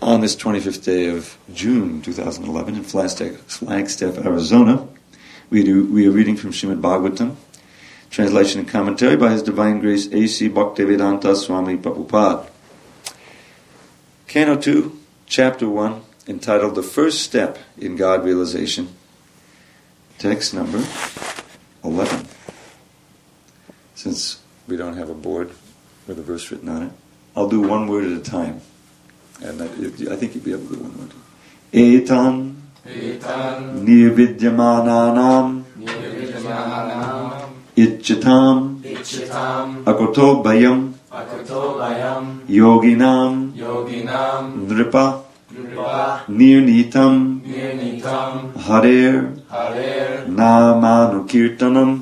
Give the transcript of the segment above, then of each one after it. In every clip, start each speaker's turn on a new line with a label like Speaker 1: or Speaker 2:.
Speaker 1: On this 25th day of June 2011 in Flagstaff, Arizona, we are reading from Srimad Bhagavatam, translation and commentary by His Divine Grace A.C. Bhaktivedanta Swami Prabhupada. Canto 2, Chapter 1, entitled The First Step in God Realization, text number 11. Since we don't have a board with a verse written on it, I'll do one word at a time. And I think you'll be able to do one word. Etan nirvidyamananam Ichchatam akoto bayam yoginam nripa nirnitam harer namanukirtanam.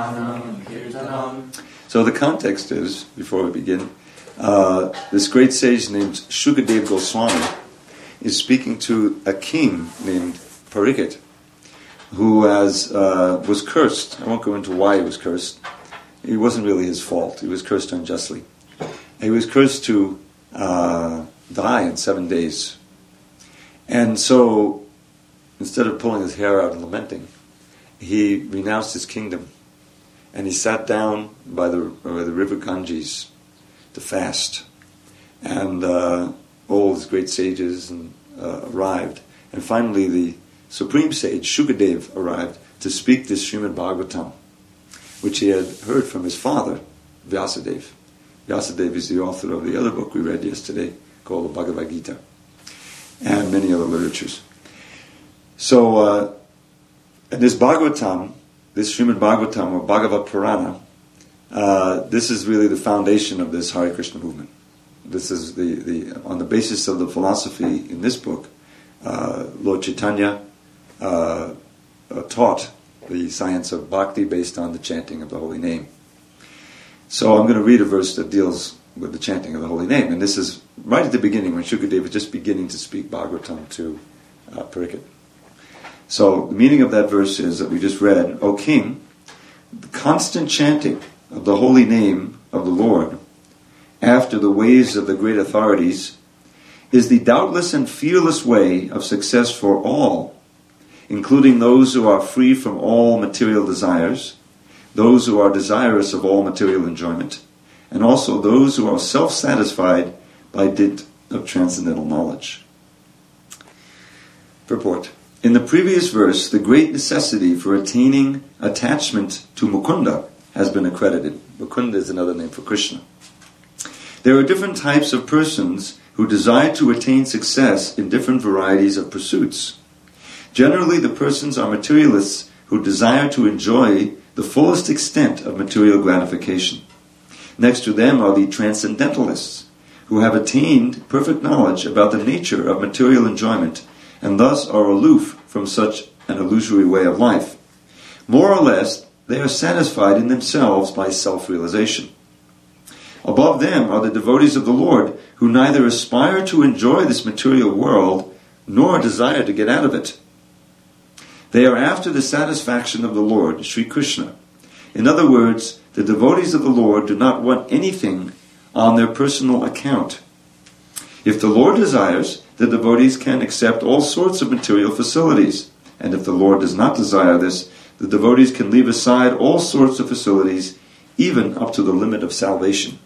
Speaker 1: So the context is, before we begin, this great sage named Shukadeva Goswami is speaking to a king named Parikshit, who was cursed. I won't go into why he was cursed. It wasn't really his fault. He was cursed unjustly. He was cursed to die in 7 days. And so, instead of pulling his hair out and lamenting, he renounced his kingdom. And he sat down by the river Ganges to fast. And all his great sages arrived. And finally the supreme sage, Shukadeva, arrived to speak this Srimad Bhagavatam, which he had heard from his father, Vyasadeva. Vyasadeva is the author of the other book we read yesterday, called the Bhagavad Gita, and many other literatures. So, and this Bhagavatam, this Srimad Bhagavatam, or Bhagavad Purana, this is really the foundation of this Hare Krishna movement. This is on the basis of the philosophy in this book, Lord Chaitanya taught the science of bhakti based on the chanting of the holy name. So I'm going to read a verse that deals with the chanting of the holy name, and this is right at the beginning when Shukadeva was just beginning to speak Bhagavatam to Parikshit. So the meaning of that verse is that we just read, O King, the constant chanting of the holy name of the Lord after the ways of the great authorities is the doubtless and fearless way of success for all, including those who are free from all material desires, those who are desirous of all material enjoyment, and also those who are self-satisfied by dint of transcendental knowledge. Purport. In the previous verse, the great necessity for attaining attachment to Mukunda has been accredited. Mukunda is another name for Krishna. There are different types of persons who desire to attain success in different varieties of pursuits. Generally, the persons are materialists who desire to enjoy the fullest extent of material gratification. Next to them are the transcendentalists, who have attained perfect knowledge about the nature of material enjoyment and thus are aloof from such an illusory way of life. More or less, they are satisfied in themselves by self-realization. Above them are the devotees of the Lord, who neither aspire to enjoy this material world, nor desire to get out of it. They are after the satisfaction of the Lord, Sri Krishna. In other words, the devotees of the Lord do not want anything on their personal account. If the Lord desires, the devotees can accept all sorts of material facilities. And if the Lord does not desire this, the devotees can leave aside all sorts of facilities, even up to the limit of salvation.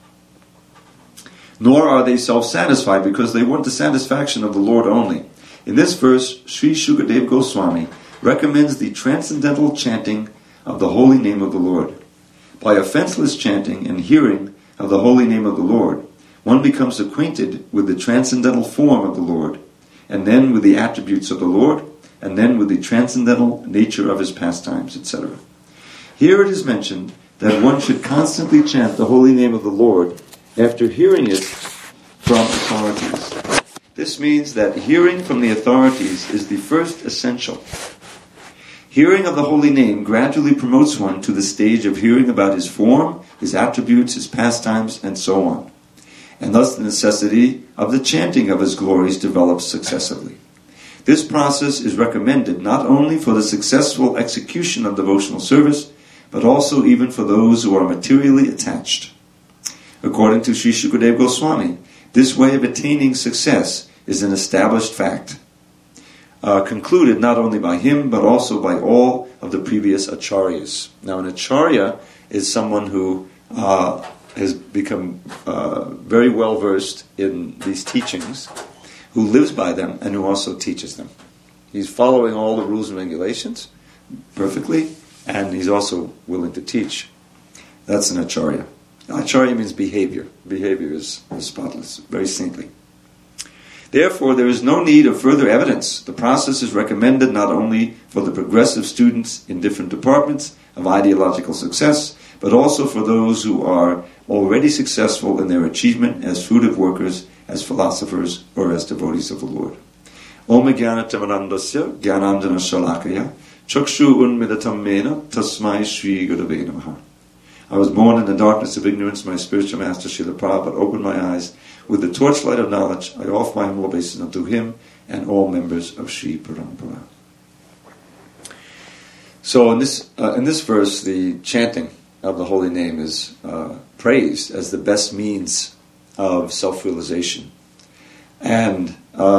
Speaker 1: Nor are they self-satisfied because they want the satisfaction of the Lord only. In this verse, Sri Shukadeva Goswami recommends the transcendental chanting of the holy name of the Lord. By offenseless chanting and hearing of the holy name of the Lord, one becomes acquainted with the transcendental form of the Lord, and then with the attributes of the Lord, and then with the transcendental nature of his pastimes, etc. Here it is mentioned that one should constantly chant the holy name of the Lord after hearing it from authorities. This means that hearing from the authorities is the first essential. Hearing of the holy name gradually promotes one to the stage of hearing about his form, his attributes, his pastimes, and so on. And thus the necessity of the chanting of his glories develops successively. This process is recommended not only for the successful execution of devotional service, but also even for those who are materially attached. According to Sri Shukadeva Goswami, this way of attaining success is an established fact, concluded not only by him, but also by all of the previous acharyas. Now, an acharya is someone who has become very well versed in these teachings, who lives by them, and who also teaches them. He's following all the rules and regulations perfectly, and he's also willing to teach. That's an acharya. Acharya means behavior. Behavior is spotless, very saintly. Therefore, there is no need of further evidence. The process is recommended not only for the progressive students in different departments of ideological success, but also for those who are already successful in their achievement as fruitive workers, as philosophers, or as devotees of the Lord. Om Jnana Tamarandasya Jnanandana Shalakaya Chakshu Unmidatam Mena Tasmai Shri Gurave Namaha. I was born in the darkness of ignorance. My spiritual master Srila Prabhupada opened my eyes. With the torchlight of knowledge, I offer my humble obeisance unto him and all members of Sri Parampara. So in this verse, the chanting of the holy name is praised as the best means of self-realization. And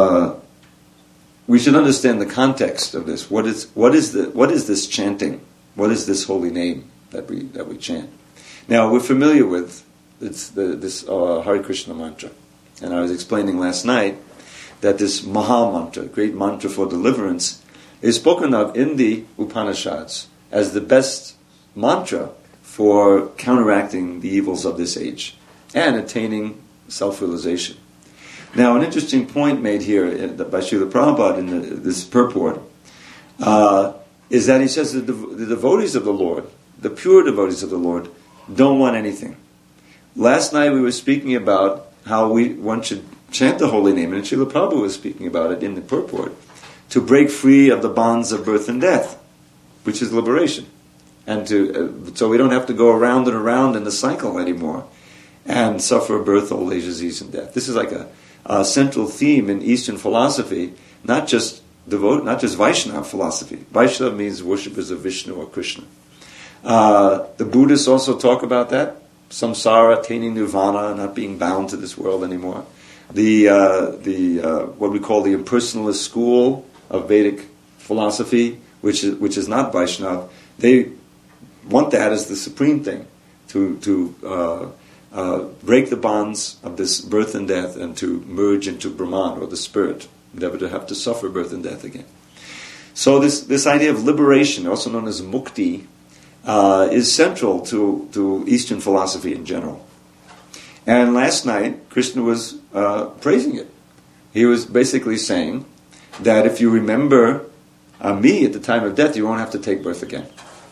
Speaker 1: we should understand the context of this. What is this chanting? What is this holy name that we chant? Now, we're familiar with this Hare Krishna mantra. And I was explaining last night that this Maha mantra, great mantra for deliverance, is spoken of in the Upanishads as the best mantra for counteracting the evils of this age and attaining self-realization. Now, an interesting point made here by Srila Prabhupada in this purport is that he says that the devotees of the Lord, the pure devotees of the Lord, don't want anything. Last night we were speaking about how one should chant the holy name, and Srila Prabhupada was speaking about it in the purport, to break free of the bonds of birth and death, which is liberation, and so we don't have to go around and around in the cycle anymore and suffer birth, old age, disease, and death. This is like a central theme in Eastern philosophy, not just Vaishnava philosophy. Vaishnava means worshippers of Vishnu or Krishna. The Buddhists also talk about that, samsara, attaining nirvana, not being bound to this world anymore. The what we call the impersonalist school of Vedic philosophy, which is not Vaishnava, they want that as the supreme thing, to break the bonds of this birth and death and to merge into Brahman, or the spirit, never to have to suffer birth and death again. So this idea of liberation, also known as mukti, is central to Eastern philosophy in general. And last night, Krishna was praising it. He was basically saying that if you remember me at the time of death, you won't have to take birth again.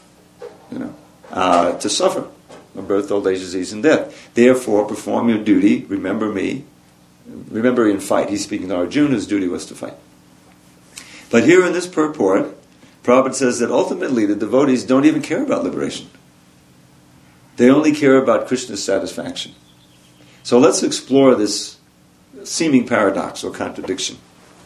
Speaker 1: To suffer birth, old age, disease, and death. Therefore, perform your duty, remember me, remember and fight. He's speaking to Arjuna, whose duty was to fight. But here in this purport, Prabhupada says that ultimately the devotees don't even care about liberation. They only care about Krishna's satisfaction. So let's explore this seeming paradox or contradiction.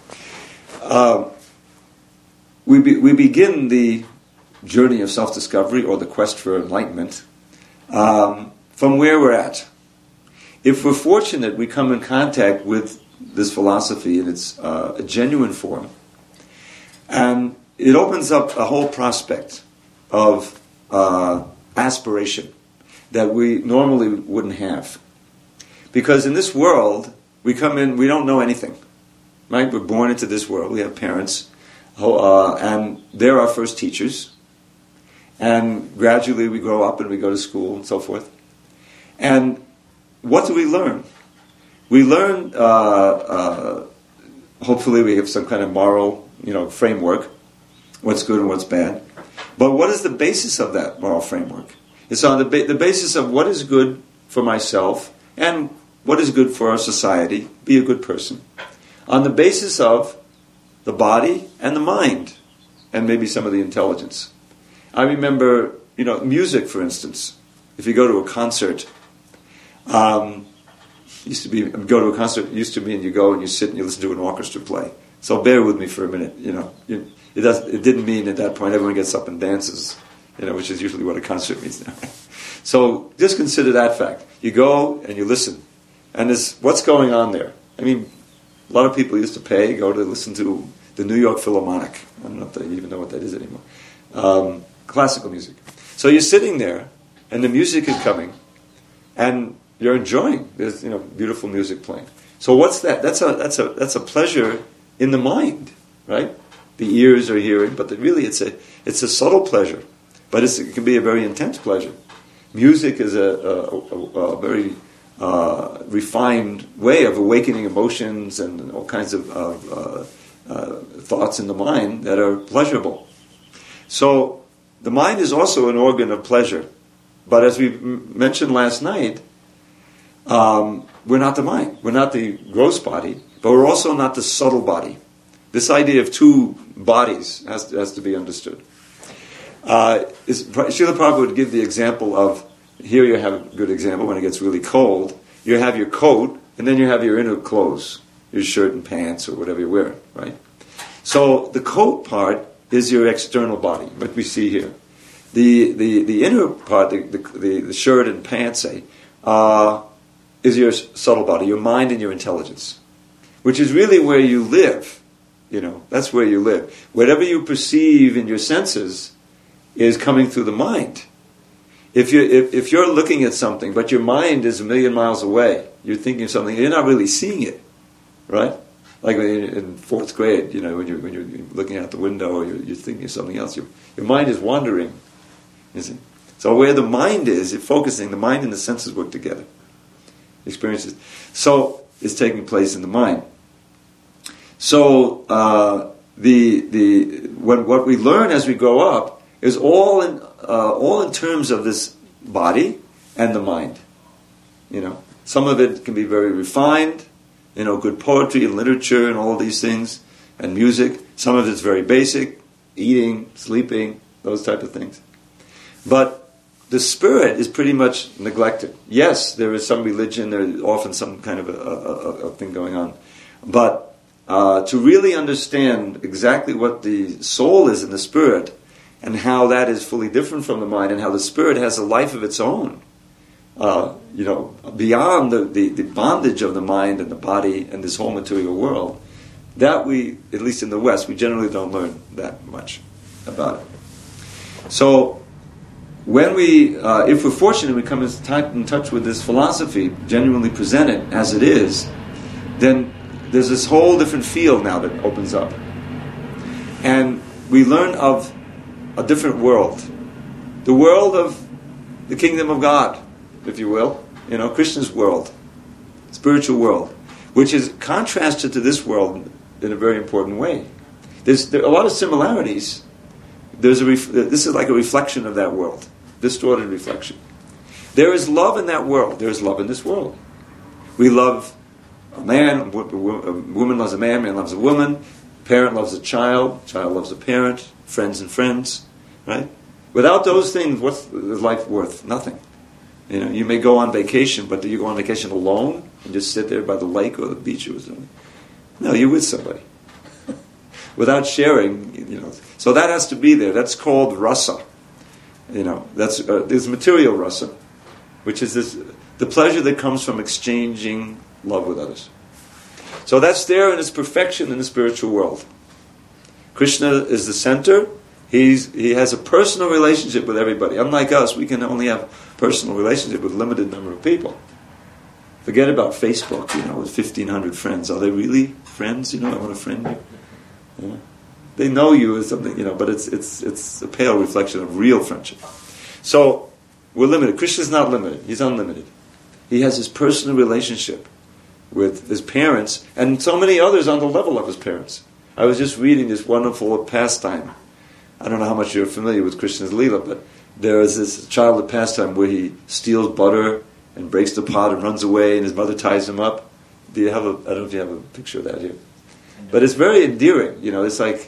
Speaker 1: We begin the journey of self-discovery or the quest for enlightenment from where we're at. If we're fortunate, we come in contact with this philosophy in its genuine form, and it opens up a whole prospect of aspiration that we normally wouldn't have. Because in this world, we come in, we don't know anything. Right? We're born into this world, we have parents, and they're our first teachers. And gradually we grow up and we go to school and so forth. And what do we learn? We learn, hopefully we have some kind of moral, framework, what's good and what's bad. But what is the basis of that moral framework? It's on the basis of what is good for myself and what is good for our society, be a good person. On the basis of the body and the mind, and maybe some of the intelligence. I remember, music, for instance. If you go to a concert, used to be and you go and you sit and you listen to an orchestra play. So bear with me for a minute. It didn't mean at that point everyone gets up and dances, which is usually what a concert means now. So just consider that fact. You go and you listen, and what's going on there? I mean, A lot of people used to go to listen to the New York Philharmonic. I don't know if they even know what that is anymore. Classical music. So you're sitting there, and the music is coming, and you're enjoying. There's beautiful music playing. So what's that? That's a pleasure in the mind, right? The ears are hearing, but really it's a subtle pleasure, but it can be a very intense pleasure. Music is a very refined way of awakening emotions and all kinds of thoughts in the mind that are pleasurable. So the mind is also an organ of pleasure, but as we mentioned last night, we're not the mind. We're not the gross body, but we're also not the subtle body. This idea of two bodies has to be understood. Srila Prabhupada would give the example of, here you have a good example, when it gets really cold, you have your coat, and then you have your inner clothes, your shirt and pants, or whatever you're wearing, right? So the coat part is your external body, what we see here. The inner part, the shirt and pants, say, is your subtle body, your mind and your intelligence, which is really where you live. That's where you live. Whatever you perceive in your senses is coming through the mind. If you're looking at something, but your mind is a million miles away, you're thinking of something, you're not really seeing it, right? Like in fourth grade, when you're looking out the window, or you're thinking of something else, your mind is wandering. You see? So where the mind is focusing, the mind and the senses work together. Experiences. So it's taking place in the mind. So what we learn as we grow up is all in terms of this body and the mind. Some of it can be very refined, good poetry and literature and all these things, and music. Some of it's very basic, eating, sleeping, those type of things. But the spirit is pretty much neglected. Yes, there is some religion, there's often some kind of a thing going on. But to really understand exactly what the soul is in the spirit, and how that is fully different from the mind, and how the spirit has a life of its own, beyond the bondage of the mind and the body and this whole material world, that we, at least in the West, we generally don't learn that much about it. So, when if we're fortunate, we come in touch with this philosophy, genuinely presented as it is, then there's this whole different field now that opens up. And we learn of a different world. The world of the kingdom of God, if you will. Krishna's world. Spiritual world. Which is contrasted to this world in a very important way. There are a lot of similarities. This is like a reflection of that world. Distorted reflection. There is love in that world. There is love in this world. We love a man, a woman loves a man loves a woman, parent loves a child loves a parent, friends and friends, right? Without those things, what's life worth? Nothing. You may go on vacation, but do you go on vacation alone and just sit there by the lake or the beach or something? No, you're with somebody. Without sharing, So that has to be there. That's called rasa. There's material rasa, which is the pleasure that comes from exchanging love with others. So that's there in its perfection in the spiritual world. Krishna is the center. He has a personal relationship with everybody. Unlike us, we can only have personal relationship with a limited number of people. Forget about Facebook, with 1,500 friends. Are they really friends? I want to friend you. They know you as something, but it's a pale reflection of real friendship. So we're limited. Krishna's not limited. He's unlimited. He has his personal relationship with his parents and so many others on the level of his parents. I was just reading this wonderful pastime. I don't know how much you're familiar with Krishna's Leela, but there is this childhood pastime where he steals butter and breaks the pot and runs away, and his mother ties him up. I don't know if you have a picture of that here. But it's very endearing. It's like,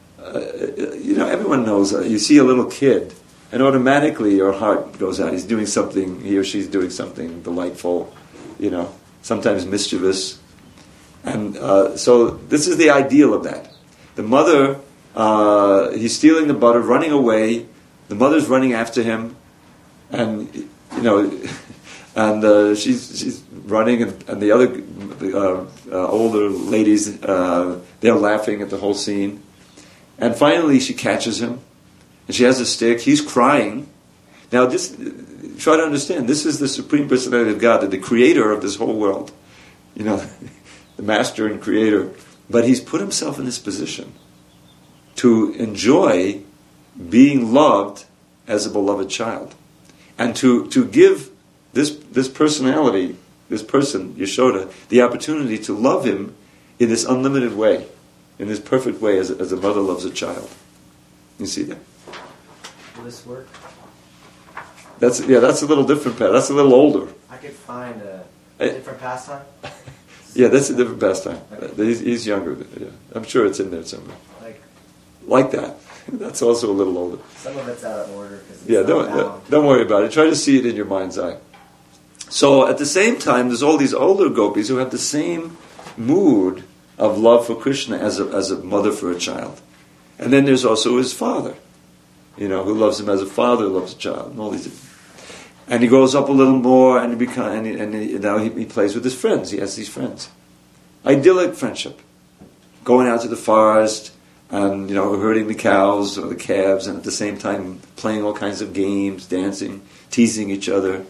Speaker 1: everyone knows, you see a little kid, and automatically your heart goes out. He's doing something, he or she's doing something delightful, sometimes mischievous. And so this is the ideal of that. The mother, he's stealing the butter, running away. The mother's running after him, and and she's running, and the other older ladies, they're laughing at the whole scene. And finally she catches him, and she has a stick. He's crying. Now, try to understand, this is the Supreme Personality of God, the creator of this whole world. The master and creator. But he's put himself in this position to enjoy being loved as a beloved child. And to give this personality, this person, Yashoda, the opportunity to love him in this unlimited way, in this perfect way as a mother loves a child. You see that?
Speaker 2: Will this work?
Speaker 1: That's a little different. That's a little older.
Speaker 2: I could find a different pastime.
Speaker 1: Yeah, that's a different pastime.
Speaker 2: Okay.
Speaker 1: He's younger. Yeah. I'm sure it's in there somewhere. Like that. That's also a little older.
Speaker 2: Some of it's out of order.
Speaker 1: Don't worry about it. Try to see it in your mind's eye. So at the same time, there's all these older gopis who have the same mood of love for Krishna as a mother for a child. And then there's also his father, who loves him as a father loves a child, and all these. And he grows up a little more, and now he plays with his friends. He has these friends, idyllic friendship, going out to the forest and herding the cows or the calves, and at the same time playing all kinds of games, dancing, teasing each other.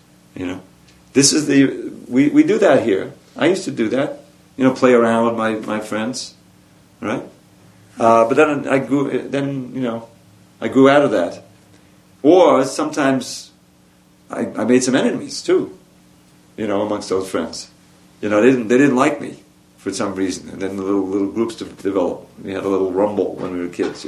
Speaker 1: This is we do that here. I used to do that. Play around with my friends, right? But then I grew out of that. Or sometimes I made some enemies too, amongst those friends. They didn't like me for some reason, and then the little groups developed. We had a little rumble when we were kids.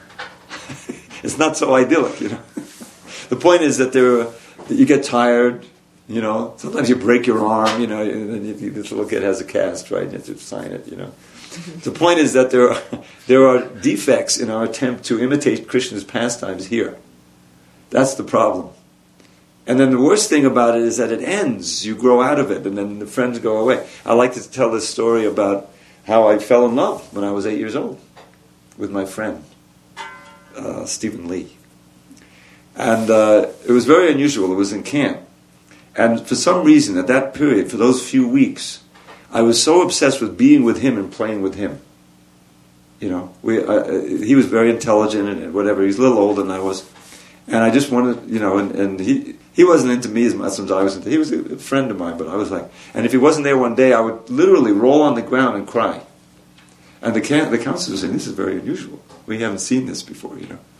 Speaker 1: It's not so idyllic. The point is that you get tired. Sometimes you break your arm, and then this little kid has a cast, right? You have to sign it, The point is that there are defects in our attempt to imitate Krishna's pastimes here. That's the problem. And then the worst thing about it is that it ends. You grow out of it, and then the friends go away. I like to tell this story about how I fell in love when I was 8 years old with my friend, Stephen Lee. And it was very unusual. It was in camp. And for some reason, at that period, for those few weeks, I was so obsessed with being with him and playing with him. He was very intelligent and whatever. He's a little older than I was. And I just wanted, and he wasn't into me as much as I was into. He was a friend of mine, but I was like, and if he wasn't there one day, I would literally roll on the ground and cry. And the counselor was saying, this is very unusual. We haven't seen this before,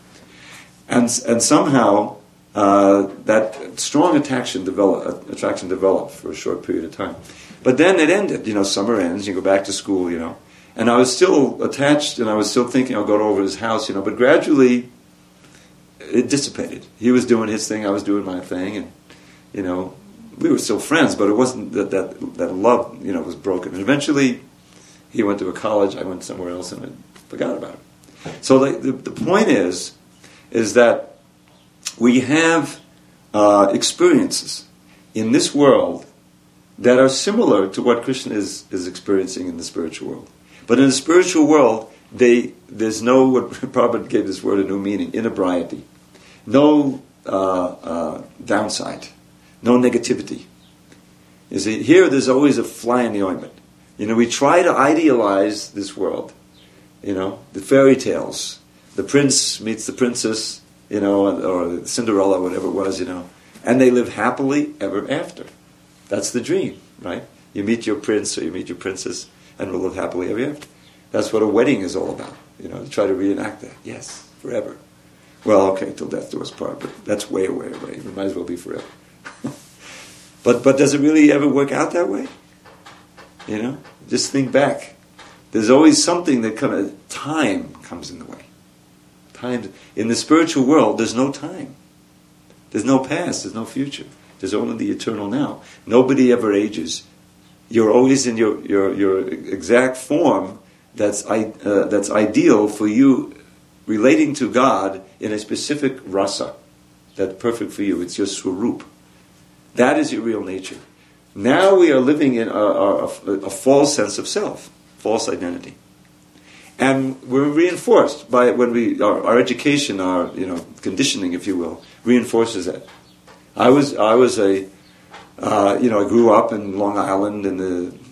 Speaker 1: And somehow, that strong attraction developed for a short period of time. But then it ended, summer ends, you go back to school, And I was still attached, and I was still thinking I'll go over to his house, but gradually it dissipated. He was doing his thing, I was doing my thing, and, we were still friends, but it wasn't that love, was broken. And eventually he went to a college, I went somewhere else, and I forgot about him. So the point is that we have experiences in this world that are similar to what Krishna is experiencing in the spiritual world. But in the spiritual world, there's no, what Prabhupada gave this word a new meaning, inebriety. No downside. No negativity. You see, here there's always a fly in the ointment. We try to idealize this world. The fairy tales. The prince meets the princess, or Cinderella, whatever it was, and they live happily ever after. That's the dream, right? You meet your prince or you meet your princess, and we'll live happily ever after. That's what a wedding is all about, to try to reenact that. Yes, forever. Well, okay, till death do us part, but that's way, way away. It might as well be forever. But does it really ever work out that way? Just think back. There's always something time comes in the way. Time in the spiritual world, there's no time. There's no past, there's no future. There's only the eternal now. Nobody ever ages. You're always in your exact form that's ideal for you relating to God in a specific rasa that's perfect for you. It's your swarup. That is your real nature. Now we are living in a false sense of self, false identity. And we're reinforced by our education, our conditioning, if you will, reinforces that. I grew up in Long Island in the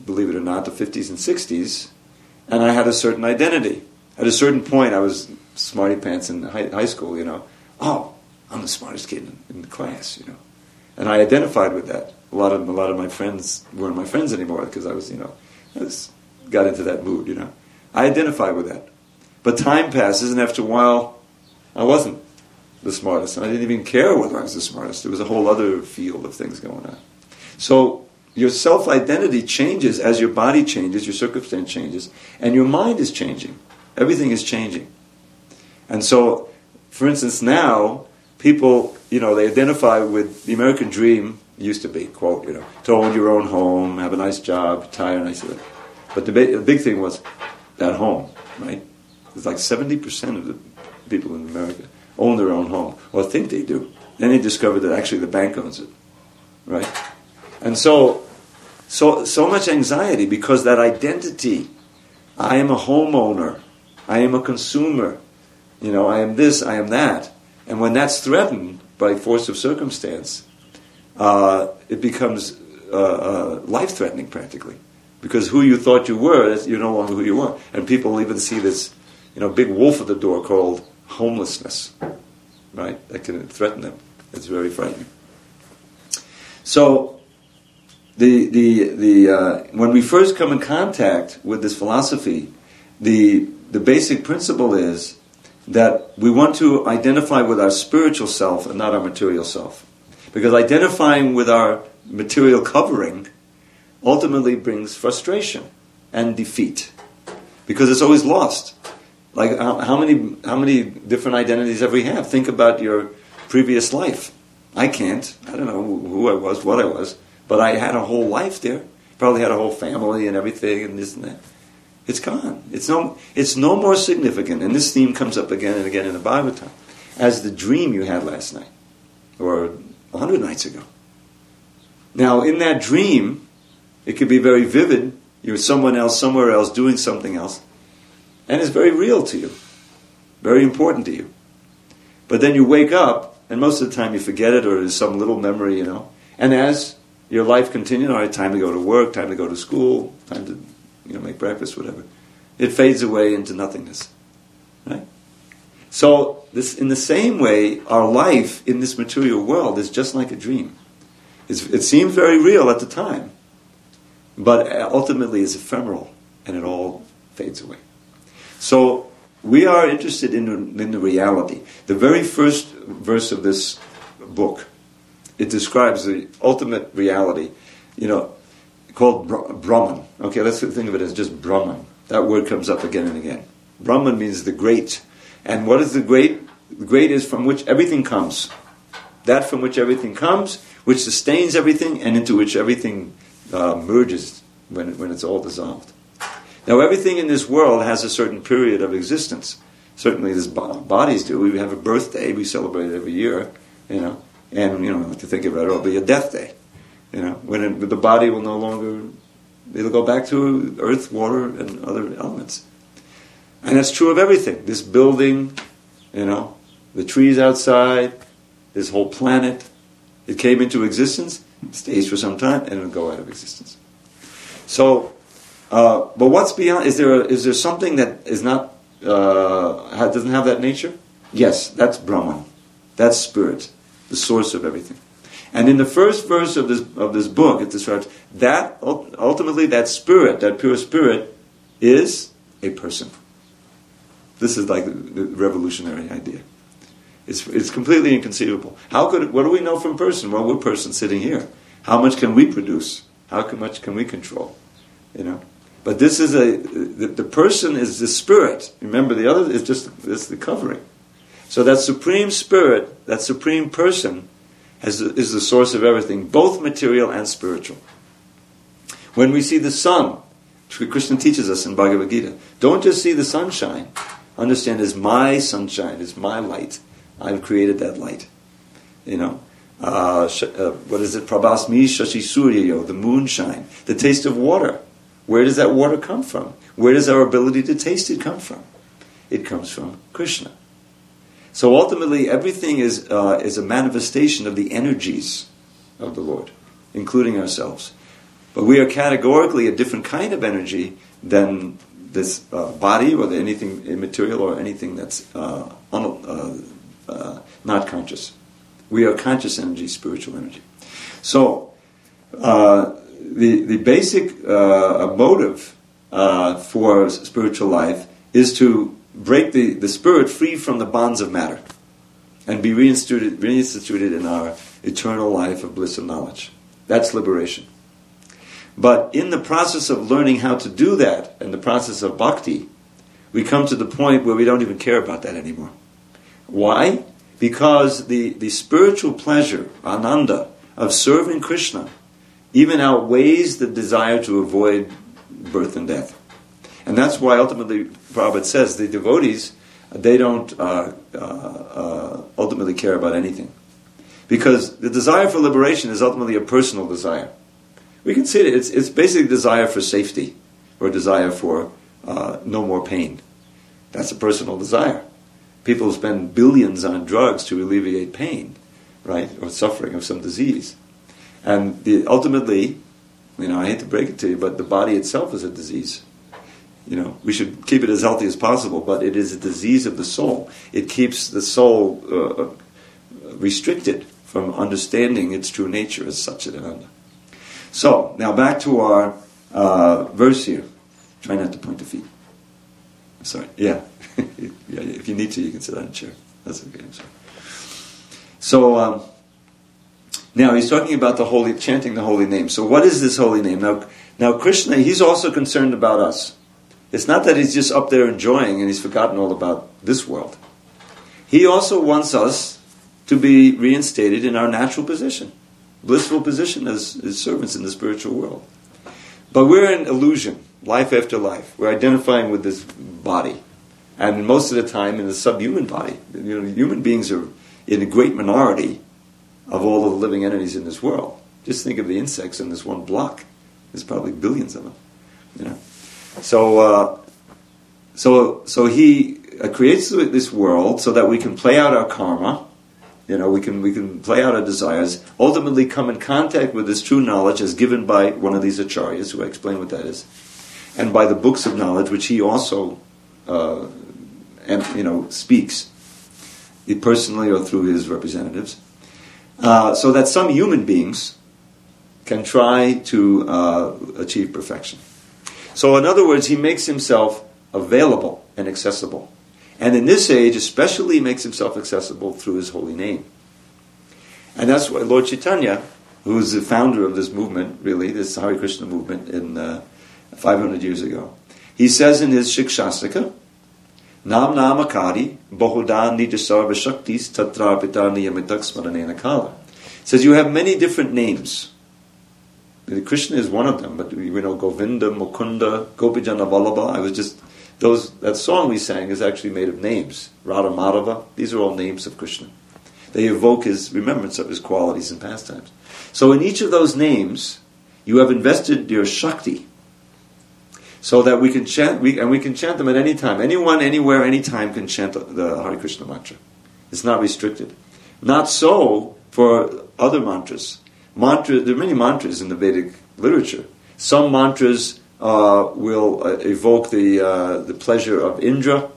Speaker 1: believe it or not, the 50s and 60s, and I had a certain identity. At a certain point, I was smarty pants in high school, Oh, I'm the smartest kid in the class, And I identified with that. A lot of my friends weren't my friends anymore because I was, got into that mood, I identified with that. But time passes, and after a while, I wasn't the smartest. And I didn't even care whether I was the smartest. There was a whole other field of things going on. So your self-identity changes as your body changes, your circumstance changes, and your mind is changing. Everything is changing. And so, for instance, now, people, they identify with the American dream, used to be, quote, to own your own home, have a nice job, retire nicely. But the big thing was that home, right? It's like 70% of the people in America own their own home, or think they do. Then they discovered that actually the bank owns it, right? And so much anxiety because that identity, I am a homeowner, I am a consumer, I am this, I am that. And when that's threatened by force of circumstance, it becomes life-threatening practically. Because who you thought you were, you're no longer who you are. And people even see this, big wolf at the door called homelessness, right? That can threaten them. It's very frightening. So, when we first come in contact with this philosophy, the basic principle is that we want to identify with our spiritual self and not our material self. Because identifying with our material covering ultimately brings frustration and defeat. Because it's always lost. Like how many different identities have we have? Think about your previous life. I can't. I don't know who I was, what I was. But I had a whole life there. Probably had a whole family and everything and this and that. It's gone. It's no more significant. And this theme comes up again and again in the Bhagavatam as the dream you had last night or 100 nights ago. Now, in that dream, it could be very vivid. You're someone else, somewhere else, doing something else. And it's very real to you. Very important to you. But then you wake up, and most of the time you forget it, or there's some little memory, And as your life continues, all right, time to go to work, time to go to school, time to make breakfast, whatever. It fades away into nothingness. Right? So, in the same way, our life in this material world is just like a dream. It seems very real at the time, but ultimately it's ephemeral, and it all fades away. So, we are interested in the reality. The very first verse of this book, it describes the ultimate reality, called Brahman. Okay, let's think of it as just Brahman. That word comes up again and again. Brahman means the great. And what is the great? The great is from which everything comes. That from which everything comes, which sustains everything, and into which everything merges when it's all dissolved. Now, everything in this world has a certain period of existence. Certainly, these bodies do. We have a birthday. We celebrate it every year, And, to think about it, it'll be a death day. When the body will no longer, it'll go back to earth, water, and other elements. And that's true of everything. This building, the trees outside, this whole planet, it came into existence, stays for some time, and it'll go out of existence. So, but what's beyond? Is there something that is not doesn't have that nature? Yes, that's Brahman. That's spirit, the source of everything. And in the first verse of this book, it describes that ultimately that spirit, that pure spirit, is a person. This is like the revolutionary idea. It's completely inconceivable. What do we know from person? Well, we're person sitting here. How much can we produce? How much can we control? But this is the person is the spirit. Remember, the other is it's the covering. So that supreme spirit, that supreme person, is the source of everything, both material and spiritual. When we see the sun, Krishna teaches us in Bhagavad Gita, don't just see the sunshine. Understand, it's my sunshine, it's my light. I've created that light. What is it? Prabhasmi Shashi Suryayo, the moonshine, the taste of water. Where does that water come from? Where does our ability to taste it come from? It comes from Krishna. So ultimately, everything is a manifestation of the energies of the Lord, including ourselves. But we are categorically a different kind of energy than this body or anything immaterial or anything that's not conscious. We are conscious energy, spiritual energy. So, the basic motive for spiritual life is to break the spirit free from the bonds of matter and be reinstituted in our eternal life of bliss and knowledge. That's liberation. But in the process of learning how to do that, in the process of bhakti, we come to the point where we don't even care about that anymore. Why? Because the spiritual pleasure, ananda, of serving Krishna even outweighs the desire to avoid birth and death. And that's why ultimately Prabhupada says the devotees, they don't ultimately care about anything. Because the desire for liberation is ultimately a personal desire. We can see it, it's basically a desire for safety, or a desire for no more pain. That's a personal desire. People spend billions on drugs to alleviate pain, right, or suffering of some disease. And ultimately, I hate to break it to you, but the body itself is a disease. We should keep it as healthy as possible, but it is a disease of the soul. It keeps the soul restricted from understanding its true nature as Satchidananda. So, now back to our verse here. Try not to point the feet. I'm sorry. Yeah. Yeah. If you need to, you can sit on a chair. That's okay. I'm sorry. So, now he's talking about chanting the holy name. So what is this holy name? Now Krishna, he's also concerned about us. It's not that he's just up there enjoying and he's forgotten all about this world. He also wants us to be reinstated in our natural position, blissful position as servants in the spiritual world. But we're in illusion, life after life. We're identifying with this body. And most of the time in a subhuman body. Human beings are in a great minority of all of the living entities in this world. Just think of the insects in this one block. There's probably billions of them. So he creates this world so that we can play out our karma. We can play out our desires. Ultimately, come in contact with this true knowledge as given by one of these acharyas, who I explain what that is, and by the books of knowledge, which he also speaks, personally or through his representatives. So that some human beings can try to achieve perfection. So in other words, he makes himself available and accessible. And in this age, especially, he makes himself accessible through his holy name. And that's why Lord Chaitanya, who is the founder of this movement, really, this Hare Krishna movement in 500 years ago, he says in his Shikshastika, Nam Namakari, Bahudan Nija Sarva Shaktis, Tatra Pita Niyamitak Smaranena Kala. Says you have many different names. Krishna is one of them, but Govinda, Mukunda, Gopijana Vallabha. That song we sang is actually made of names. Radha Madhava, these are all names of Krishna. They evoke his remembrance of his qualities and pastimes. So in each of those names, you have invested your Shakti, so that we can chant, we can chant them at any time. Anyone, anywhere, anytime can chant the Hare Krishna mantra. It's not restricted. Not so for other mantras. There are many mantras in the Vedic literature. Some mantras will evoke the pleasure of Indra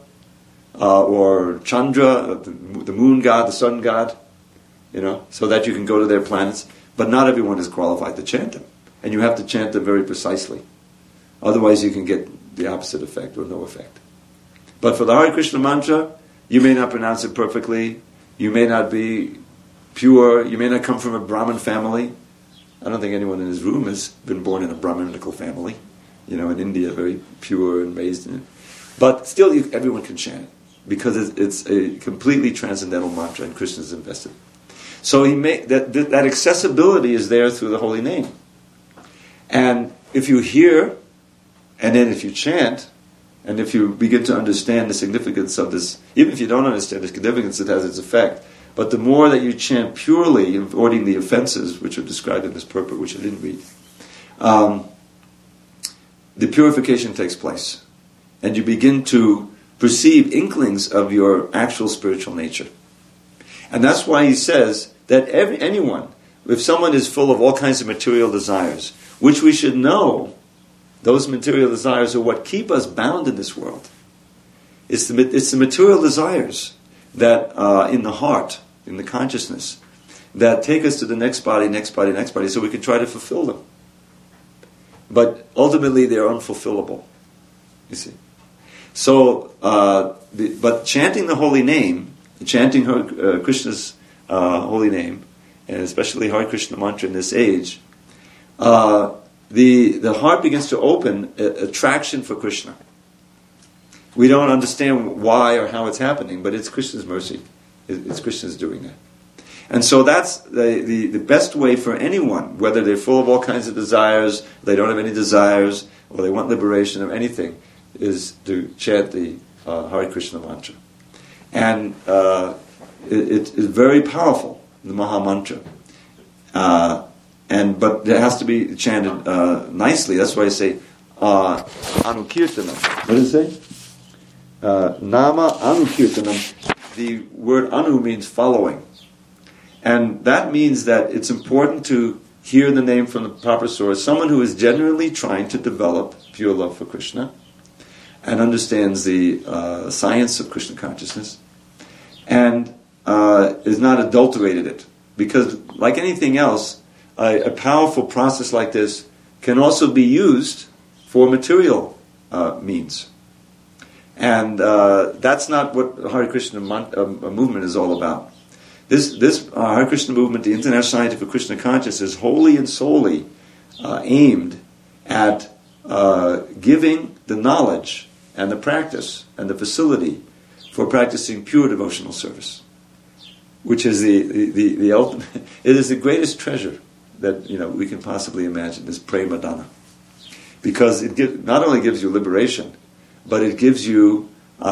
Speaker 1: or Chandra, the moon god, the sun god, so that you can go to their planets. But not everyone is qualified to chant them. And you have to chant them very precisely. Otherwise you can get the opposite effect or no effect. But for the Hare Krishna mantra, you may not pronounce it perfectly, you may not be pure, you may not come from a Brahmin family. I don't think anyone in this room has been born in a Brahminical family. In India, very pure and raised in it. But still, everyone can chant it, because it's a completely transcendental mantra and Krishna is invested. So that accessibility is there through the holy name. And if you hear, and then if you chant, and if you begin to understand the significance of this, even if you don't understand the significance, it has its effect. But the more that you chant purely, avoiding the offenses which are described in this purport, which I didn't read, the purification takes place. And you begin to perceive inklings of your actual spiritual nature. And that's why he says that anyone if someone is full of all kinds of material desires, which we should know, those material desires are what keep us bound in this world. It's the material desires that in the heart, in the consciousness, that take us to the next body, so we can try to fulfill them. But ultimately, they're unfulfillable. You see. So, but chanting the holy name, chanting Krishna's holy name, and especially Hare Krishna mantra in this age, the heart begins to open attraction for Krishna. We don't understand why or how it's happening, but it's Krishna's mercy. It's Krishna's doing that. And so that's the best way for anyone, whether they're full of all kinds of desires, they don't have any desires, or they want liberation of anything, is to chant the Hare Krishna mantra. And it is very powerful, the Maha Mantra. But it has to be chanted nicely. That's why I say Anukirtanam. What does it say? Nama Anukirtanam. The word Anu means following. And that means that it's important to hear the name from the proper source, someone who is genuinely trying to develop pure love for Krishna and understands the science of Krishna consciousness and is not adulterated it. Because like anything else, a powerful process like this can also be used for material means. And that's not what the Hare Krishna movement is all about. This Hare Krishna movement, the International Society for Krishna Consciousness, is wholly and solely aimed at giving the knowledge and the practice and the facility for practicing pure devotional service, which is the ultimate. It is the greatest treasure that we can possibly imagine. This prema dana, because it not only gives you liberation, but it gives you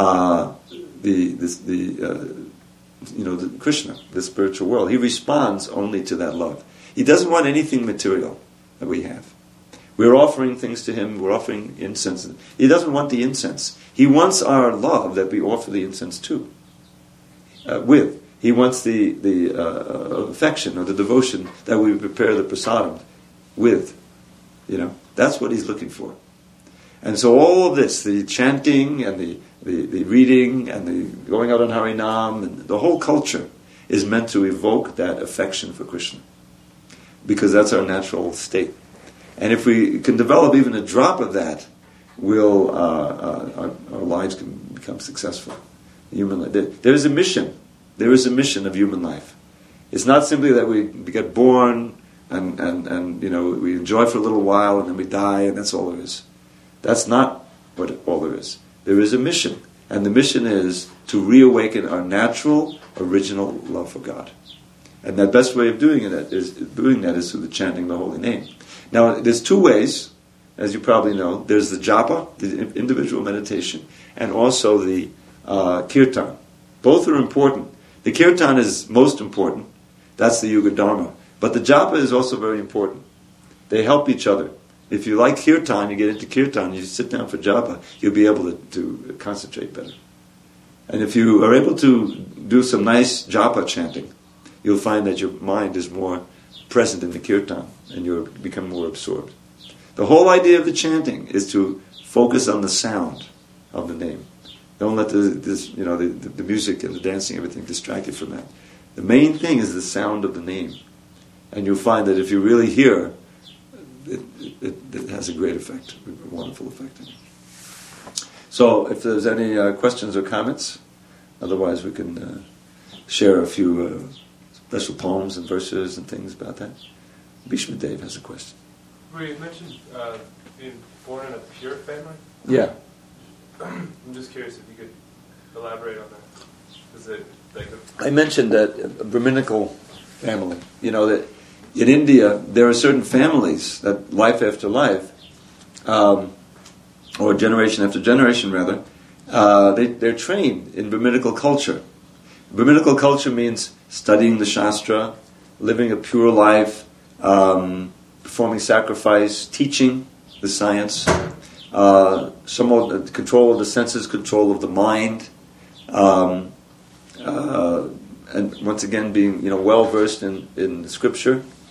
Speaker 1: the Krishna, the spiritual world. He responds only to that love. He doesn't want anything material that we have. We're offering things to him. We're offering incense. He doesn't want the incense. He wants our love that we offer the incense to. With. He wants the affection or the devotion that we prepare the prasadam with. That's what he's looking for. And so all of this, the chanting and the reading and the going out on Harinam, and the whole culture is meant to evoke that affection for Krishna. Because that's our natural state. And if we can develop even a drop of that, our lives can become successful. There is a mission. There is a mission of human life. It's not simply that we get born and we enjoy for a little while and then we die and that's all there is. That's not what all there is. There is a mission, and the mission is to reawaken our natural, original love for God. And the best way of doing that is through the chanting the holy name. Now, there's two ways, as you probably know. There's the japa, the individual meditation, and also the kirtan. Both are important. The kirtan is most important. That's the Yuga Dharma. But the japa is also very important. They help each other. If you like kirtan, you get into kirtan, you sit down for japa, you'll be able to concentrate better. And if you are able to do some nice japa chanting, you'll find that your mind is more present in the kirtan and you'll become more absorbed. The whole idea of the chanting is to focus on the sound of the name. Don't let the music and the dancing, everything distract you from that. The main thing is the sound of the name. And you'll find that if you really hear, it has a great effect, a wonderful effect. So, if there's any questions or comments, otherwise we can share a few special poems and verses and things about that. Bhishma Dev has a question.
Speaker 3: Well, you mentioned being born in a pure family?
Speaker 1: Yeah.
Speaker 3: I'm just curious if you could elaborate on that. Is it
Speaker 1: I mentioned that a Brahminical family. That in India, there are certain families that life after life, or generation after generation rather, they're trained in Brahminical culture. Brahminical culture means studying the Shastra, living a pure life, performing sacrifice, teaching the science, somewhat control of the senses, control of the mind, and once again being well versed in the scripture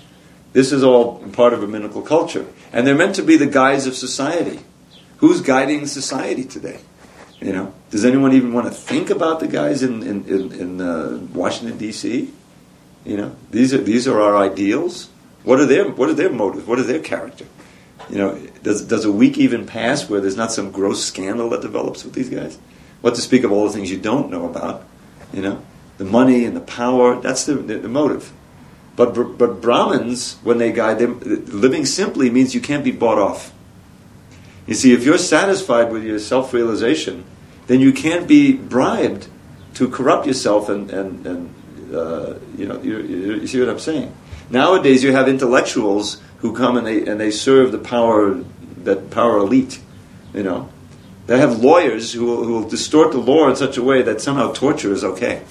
Speaker 1: This is all part of a rabbinical culture. And they're meant to be the guides of society. Who's guiding society today? You know, does anyone even want to think about the guys in Washington D.C.? You know, these are our ideals. What are their motives? What is their character? You know, does a week even pass where there's not some gross scandal that develops with these guys? What to speak of all the things you don't know about? You know, the money and the power. That's the motive. But Brahmins, when they guide them, living simply means you can't be bought off. You see, if you're satisfied with your self-realization, then you can't be bribed to corrupt yourself and you know, you see what I'm saying? Nowadays, you have intellectuals who come and they serve the power elite. You know, they have lawyers who will distort the law in such a way that somehow torture is okay.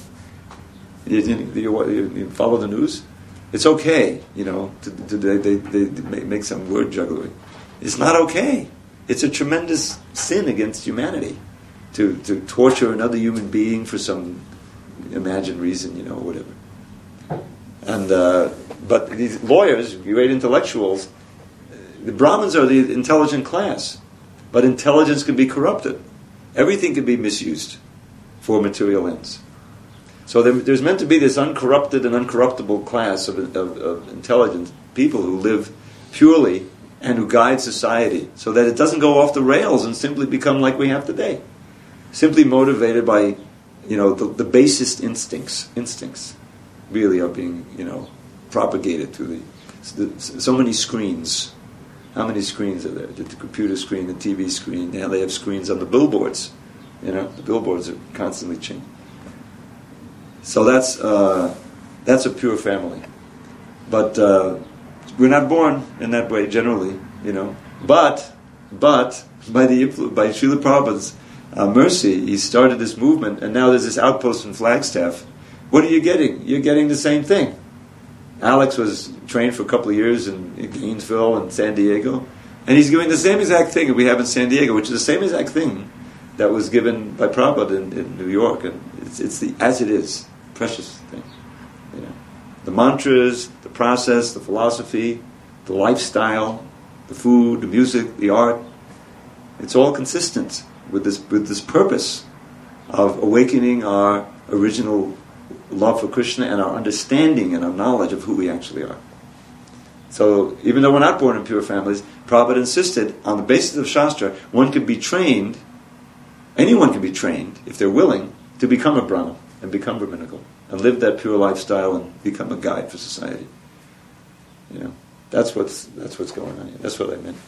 Speaker 1: You follow the news? It's okay, you know, they make some word jugglery. It's not okay. It's a tremendous sin against humanity to torture another human being for some imagined reason, you know, whatever. And but these lawyers, great intellectuals, the Brahmins are the intelligent class, but intelligence can be corrupted. Everything can be misused for material ends. So there's meant to be this uncorrupted and uncorruptible class of intelligent people who live purely and who guide society so that it doesn't go off the rails and simply become like we have today. Simply motivated by, you know, the basest instincts really are being, you know, propagated through so many screens. How many screens are there? The computer screen, the TV screen. Now they have screens on the billboards. You know, the billboards are constantly changing. So that's a pure family. But we're not born in that way generally, you know. But by Srila Prabhupada's mercy, he started this movement, and now there's this outpost in Flagstaff. What are you getting? You're getting the same thing. Alex was trained for a couple of years in Gainesville and San Diego, and he's doing the same exact thing that we have in San Diego, which is the same exact thing that was given by Prabhupada in New York, and it's the as it is, precious thing. You know, the mantras, the process, the philosophy, the lifestyle, the food, the music, the art. It's all consistent with this purpose of awakening our original love for Krishna and our understanding and our knowledge of who we actually are. So even though we're not born in pure families, Prabhupada insisted on the basis of Shastra, one can be trained, anyone can be trained, if they're willing, to become a Brahmin and become Brahminical and live that pure lifestyle and become a guide for society. You know, that's what's going on here. That's what I meant.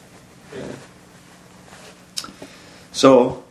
Speaker 1: Yeah. So,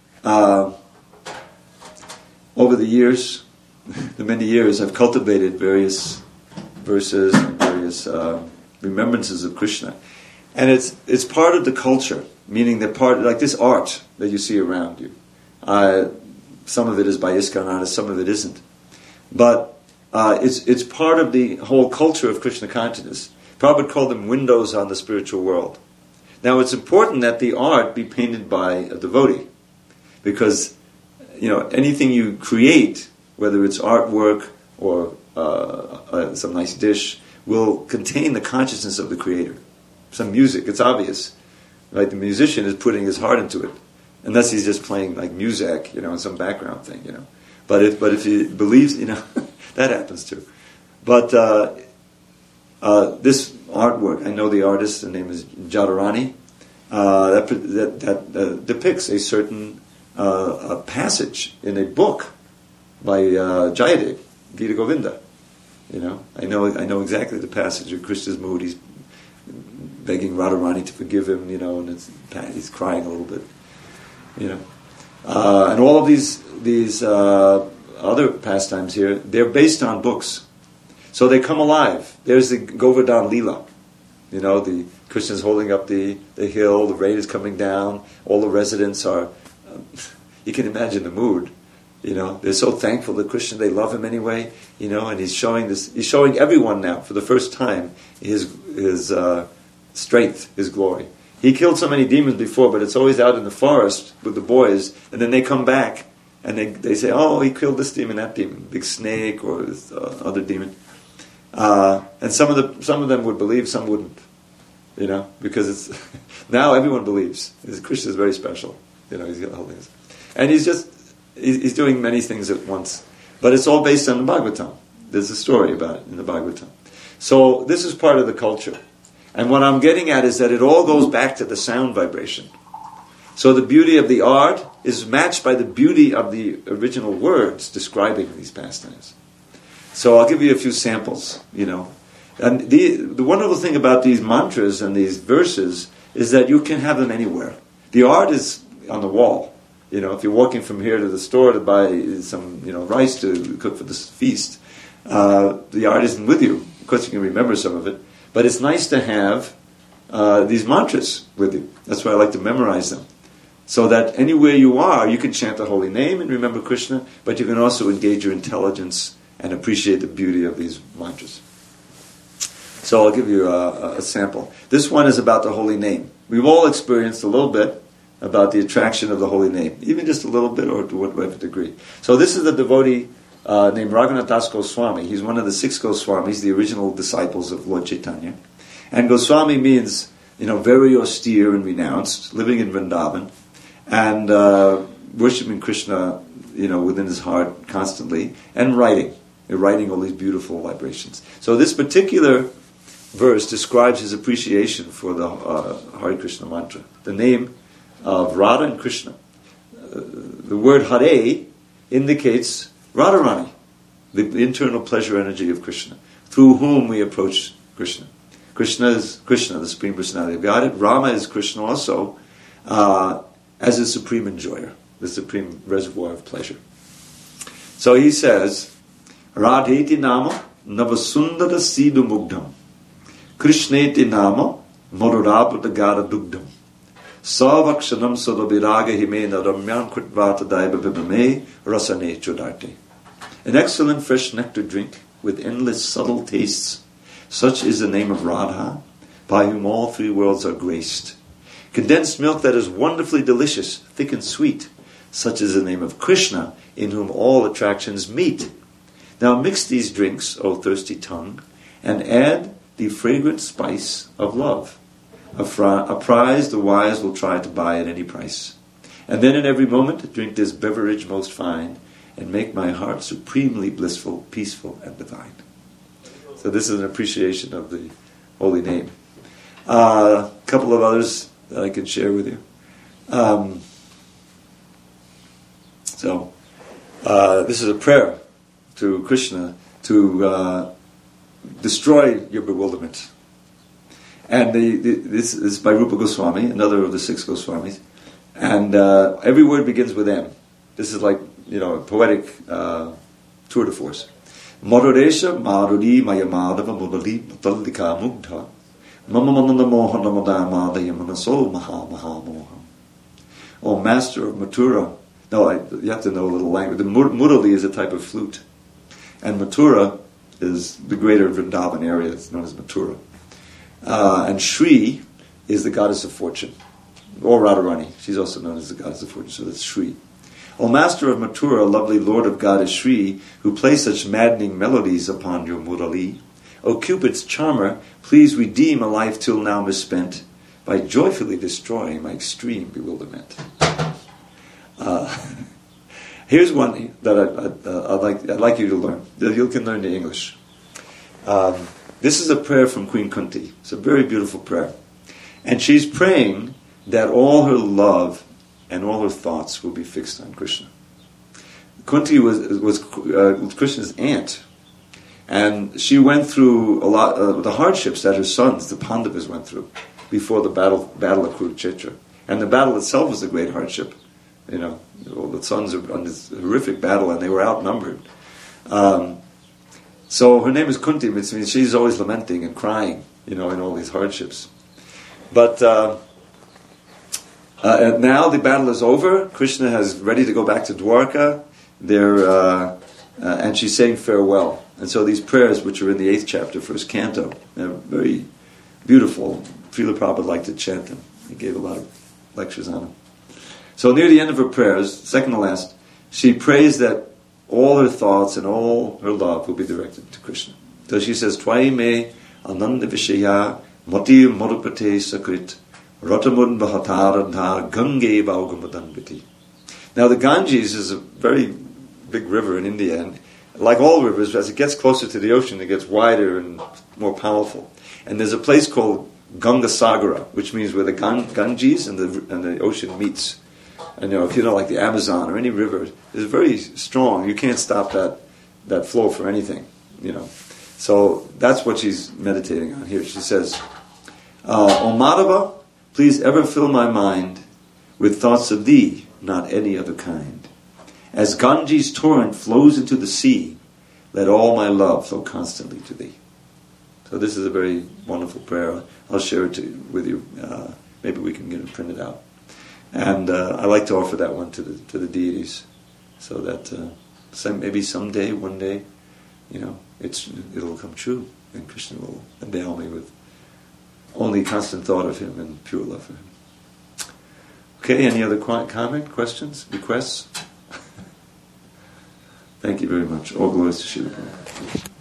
Speaker 1: over the years, the many years, I've cultivated various verses and various remembrances of Krishna, and it's part of the culture. Meaning that part, like this art that you see around you, some of it is by ISKCON artists, some of it isn't, but it's part of the whole culture of Krishna consciousness. Prabhupada called them windows on the spiritual world. Now, it's important that the art be painted by a devotee, because you know anything you create, whether it's artwork or some nice dish, will contain the consciousness of the creator. Some music, it's obvious, right? The musician is putting his heart into it, unless he's just playing like music, you know, some background thing, you know. But if he believes, you know, that happens too. But this artwork, I know the artist, the name is Jadharani, that depicts a certain a passage in a book by Jayadev, Gita Govinda. You know, I know exactly the passage of Krishna's mood. He's begging Radharani to forgive him, you know, and he's crying a little bit, you know. And all of these other pastimes here, they're based on books. So they come alive. There's the Govardhan Leela. You know, the Krishna's holding up the hill, the rain is coming down, all the residents are, you can imagine the mood. You know, they're so thankful to Krishna, they love him anyway, you know, and he's showing everyone now, for the first time, his strength, his glory. He killed so many demons before, but it's always out in the forest with the boys, and then they come back, and they say, oh, he killed this demon, that demon, big snake, or this other demon. And some of them would believe, some wouldn't. Because it's now everyone believes. Krishna is very special. He's got all things, and he's doing many things at once. But it's all based on the Bhagavatam. There's a story about it in the Bhagavatam. So this is part of the culture. And what I'm getting at is that it all goes back to the sound vibration. So the beauty of the art is matched by the beauty of the original words describing these pastimes. So I'll give you a few samples, And the wonderful thing about these mantras and these verses is that you can have them anywhere. The art is on the wall. If you're walking from here to the store to buy some, rice to cook for this feast, the art isn't with you. Of course, you can remember some of it. But it's nice to have these mantras with you. That's why I like to memorize them. So that anywhere you are, you can chant the holy name and remember Krishna, but you can also engage your intelligence and appreciate the beauty of these mantras. So I'll give you a sample. This one is about the holy name. We've all experienced a little bit about the attraction of the holy name, even just a little bit or to whatever degree. So this is a devotee named Raghunath Das Goswami. He's one of the 6 Goswamis, the original disciples of Lord Chaitanya. And Goswami means, very austere and renounced, living in Vrindavan, and worshiping Krishna, within his heart constantly, and writing all these beautiful vibrations. So this particular verse describes his appreciation for the Hare Krishna mantra, the name of Radha and Krishna. The word Hare indicates Radharani, the internal pleasure energy of Krishna, through whom we approach Krishna. Krishna is Krishna, the Supreme Personality of Godhead. Rama is Krishna also, as a supreme enjoyer, the supreme reservoir of pleasure. So he says, Radheti nama navasundara siddhu mugdham, Krishneti nama madhurabhadagara dugdham, savakshanam sadabhiraga himena ramyan kritvata daiva vibhame rasane chodarte. An excellent fresh nectar drink with endless subtle tastes, such is the name of Radha, by whom all 3 worlds are graced. Condensed milk that is wonderfully delicious, thick and sweet, such is the name of Krishna, in whom all attractions meet. Now mix these drinks, O thirsty tongue, and add the fragrant spice of love. A prize the wise will try to buy at any price. And then in every moment drink this beverage most fine, and make my heart supremely blissful, peaceful, and divine. So this is an appreciation of the holy name. A couple of others that I can share with you. This is a prayer to Krishna to destroy your bewilderment. And this is by Rupa Goswami, another of the 6 Goswamis. And every word begins with M. This is like, a poetic tour de force. Maruresha marudi mayamadava mudali matallika mugdha mamamananda mohana madamada yamanaso maha maha moha. Oh, master of Mathura. No, you have to know a little language. The Murali is a type of flute. And Mathura is the greater Vrindavan area. It's known as Mathura. And Shri is the goddess of fortune. Or Radharani. She's also known as the goddess of fortune. So that's Shri. O master of Mathura, lovely lord of goddess Shri, who play such maddening melodies upon your Murali. O Cupid's charmer, please redeem a life till now misspent by joyfully destroying my extreme bewilderment. Here's one that I'd like you to learn. You can learn the English. This is a prayer from Queen Kunti. It's a very beautiful prayer. And she's praying that all her love and all her thoughts will be fixed on Krishna. Kunti was Krishna's aunt. And she went through a lot of the hardships that her sons, the Pandavas, went through before the battle of Kurukshetra. And the battle itself was a great hardship. All the sons are on this horrific battle, and they were outnumbered. So her name is Kunti, which means she's always lamenting and crying, in all these hardships. But now the battle is over. Krishna is ready to go back to Dwarka. And she's saying farewell. And so these prayers, which are in the 8th chapter, 1st canto, they're very beautiful. Srila Prabhupada liked to chant them. He gave a lot of lectures on them. So near the end of her prayers, second to last, she prays that all her thoughts and all her love will be directed to Krishna, So she says, Twai me ananda vishaya mati morupate sakrit ratamun bahatarandhar gange baugamadambiti. Now the Ganges is a very big river in India, and like all rivers, as it gets closer to the ocean, it gets wider and more powerful. And there's a place called Gangasagara, which means where the Ganges and the ocean meets. And if you know, like the Amazon or any river, is very strong. You can't stop that flow for anything. So that's what she's meditating on here. She says, O Madhava, please ever fill my mind with thoughts of thee, not any other kind. As Ganges torrent flows into the sea, let all my love flow constantly to thee. So this is a very wonderful prayer. I'll share it with you. Maybe we can get it printed out. And I like to offer that one to the deities, so that maybe someday, one day, it'll come true, and Krishna will endow me with only constant thought of him and pure love for him. Okay, any other comment, questions, requests? Thank you very much. All glories to Srila Prabhupada.